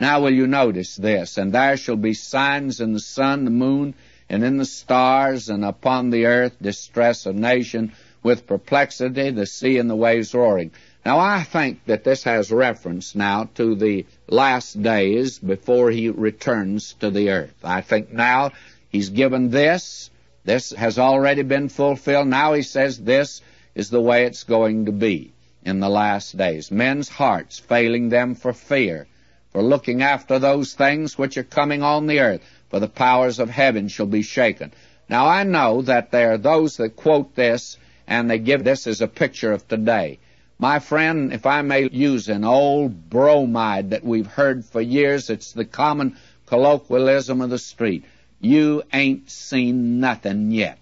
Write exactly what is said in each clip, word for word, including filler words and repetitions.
Now will you notice this? And there shall be signs in the sun, the moon, and in the stars, and upon the earth distress of nation, with perplexity, the sea and the waves roaring. Now I think that this has reference now to the last days before he returns to the earth. I think now he's given this. This has already been fulfilled. Now he says this is the way it's going to be in the last days. Men's hearts failing them for fear, for looking after those things which are coming on the earth, for the powers of heaven shall be shaken. Now I know that there are those that quote this, and they give this as a picture of today. My friend, if I may use an old bromide that we've heard for years, it's the common colloquialism of the street. You ain't seen nothing yet.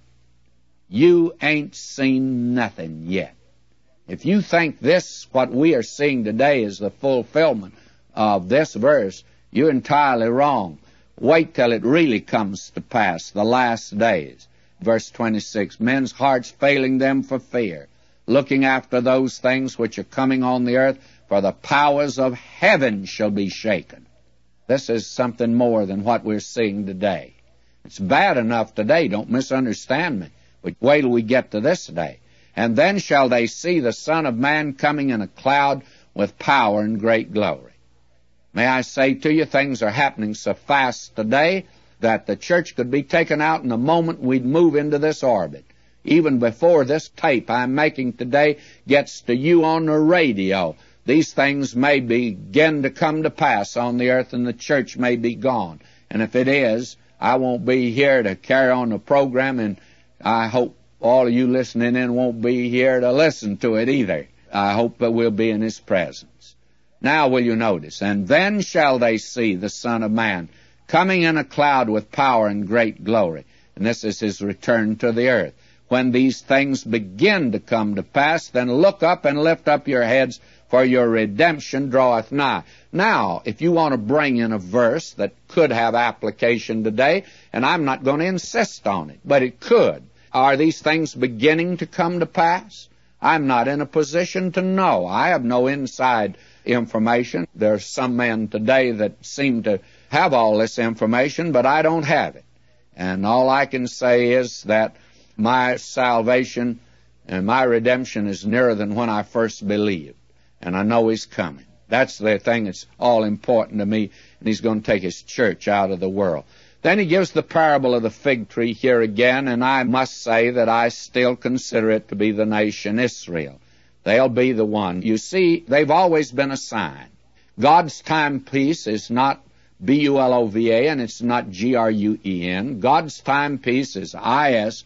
You ain't seen nothing yet. If you think this, what we are seeing today, is the fulfillment of this verse, you're entirely wrong. Wait till it really comes to pass, the last days. Verse twenty-six, men's hearts failing them for fear, looking after those things which are coming on the earth, for the powers of heaven shall be shaken. This is something more than what we're seeing today. It's bad enough today, don't misunderstand me, but wait till we get to this day. And then shall they see the Son of Man coming in a cloud with power and great glory. May I say to you, things are happening so fast today that the church could be taken out in the moment we'd move into this orbit. Even before this tape I'm making today gets to you on the radio, these things may begin to come to pass on the earth, and the church may be gone. And if it is, I won't be here to carry on the program, and I hope all of you listening in won't be here to listen to it either. I hope that we'll be in His presence. Now will you notice, and then shall they see the Son of Man coming in a cloud with power and great glory. And this is His return to the earth. When these things begin to come to pass, then look up and lift up your heads, for your redemption draweth nigh. Now, if you want to bring in a verse that could have application today, and I'm not going to insist on it, but it could. Are these things beginning to come to pass? I'm not in a position to know. I have no inside information. There are some men today that seem to have all this information, but I don't have it. And all I can say is that my salvation and my redemption is nearer than when I first believed. And I know He's coming. That's the thing that's all important to me, and He's going to take His church out of the world. Then He gives the parable of the fig tree here again, and I must say that I still consider it to be the nation Israel. They'll be the one. You see, they've always been a sign. God's timepiece is not B U L O V A, and it's not G R U E N. God's timepiece is I S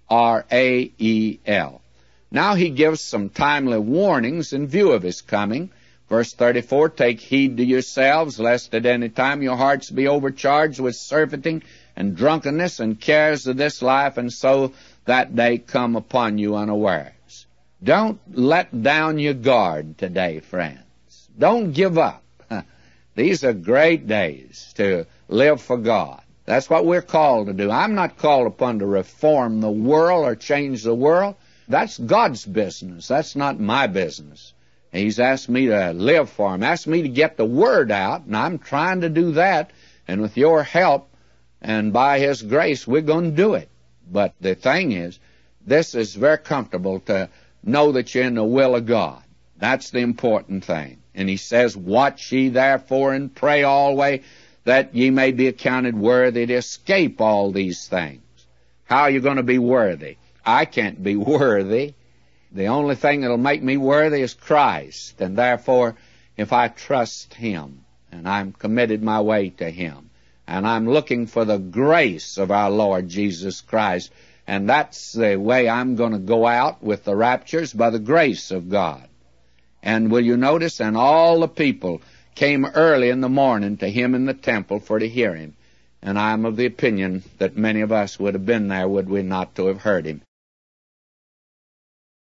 R A E L. Now He gives some timely warnings in view of His coming. Verse thirty-four, take heed to yourselves, lest at any time your hearts be overcharged with surfeiting and drunkenness and cares of this life, and so that day come upon you unawares. Don't let down your guard today, friends. Don't give up. These are great days to live for God. That's what we're called to do. I'm not called upon to reform the world or change the world. That's God's business. That's not my business. He's asked me to live for Him, asked me to get the Word out, and I'm trying to do that. And with your help and by His grace, we're going to do it. But the thing is, this is very comfortable to know that you're in the will of God. That's the important thing. And He says, watch ye therefore and pray always, that ye may be accounted worthy to escape all these things. How are you going to be worthy? I can't be worthy. The only thing that'll make me worthy is Christ. And therefore, if I trust Him, and I'm committed my way to Him, and I'm looking for the grace of our Lord Jesus Christ, and that's the way I'm going to go out with the raptures, by the grace of God. And will you notice, and all the people came early in the morning to Him in the temple for to hear Him. And I'm of the opinion that many of us would have been there, would we not, to have heard Him.